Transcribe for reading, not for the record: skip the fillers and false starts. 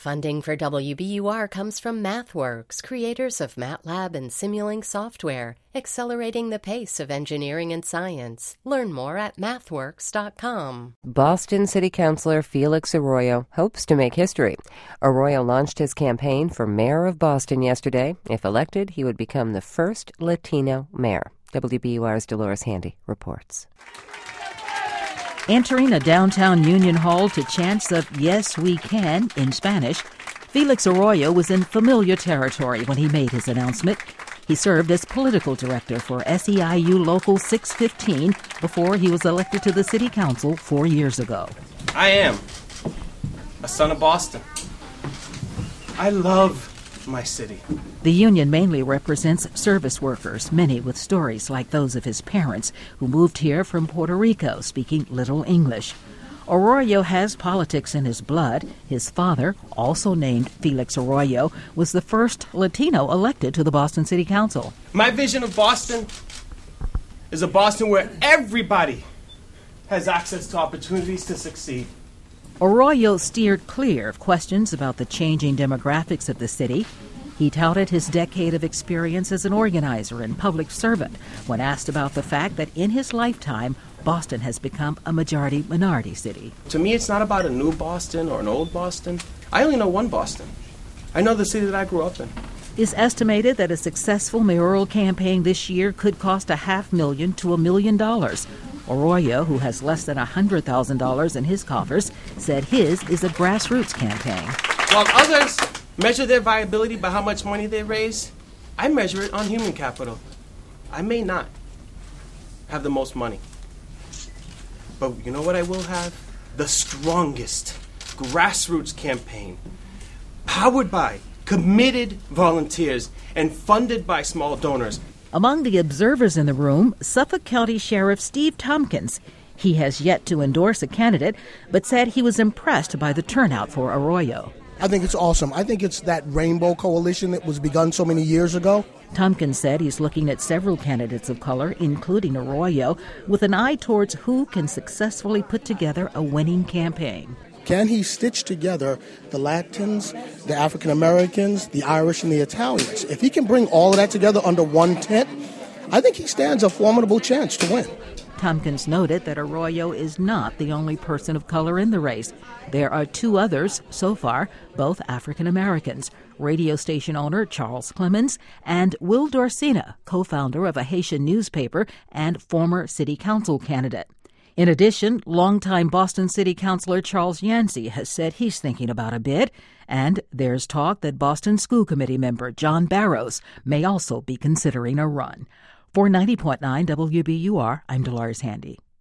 Funding for WBUR comes from MathWorks, creators of MATLAB and Simulink software, accelerating the pace of engineering and science. Learn more at mathworks.com. Boston City Councilor Felix Arroyo hopes to make history. Arroyo launched his campaign for mayor of Boston yesterday. If elected, he would become the first Latino mayor. WBUR's Dolores Handy reports. Entering a downtown Union Hall to chants of "Yes, we can" in Spanish, Felix Arroyo was in familiar territory when he made his announcement. He served as political director for SEIU Local 615 before he was elected to the city council 4 years ago. I am a son of Boston. I love my city. The union mainly represents service workers, many with stories like those of his parents, who moved here from Puerto Rico speaking little English. Arroyo has politics in his blood. His father, also named Felix Arroyo, was the first Latino elected to the Boston City Council. My vision of Boston is a Boston where everybody has access to opportunities to succeed. Arroyo steered clear of questions about the changing demographics of the city. He touted his decade of experience as an organizer and public servant when asked about the fact that in his lifetime, Boston has become a majority-minority city. To me, it's not about a new Boston or an old Boston. I only know one Boston. I know the city that I grew up in. It's estimated that a successful mayoral campaign this year could cost $500,000 to $1 million. Arroyo, who has less than $100,000 in his coffers, said his is a grassroots campaign. While others measure their viability by how much money they raise, I measure it on human capital. I may not have the most money, but you know what I will have? The strongest grassroots campaign, powered by committed volunteers and funded by small donors. Among the observers in the room, Suffolk County Sheriff Steve Tompkins. He has yet to endorse a candidate, but said he was impressed by the turnout for Arroyo. I think it's awesome. I think it's that rainbow coalition that was begun so many years ago. Tompkins said he's looking at several candidates of color, including Arroyo, with an eye towards who can successfully put together a winning campaign. Can he stitch together the Latins, the African Americans, the Irish, and the Italians? If he can bring all of that together under one tent, I think he stands a formidable chance to win. Tompkins noted that Arroyo is not the only person of color in the race. There are two others so far, both African Americans, radio station owner Charles Clemens and Will Dorsina, co-founder of a Haitian newspaper and former city council candidate. In addition, longtime Boston City Councilor Charles Yancey has said he's thinking about a bid, and there's talk that Boston School Committee member John Barrows may also be considering a run. For 90.9 WBUR, I'm Dolores Handy.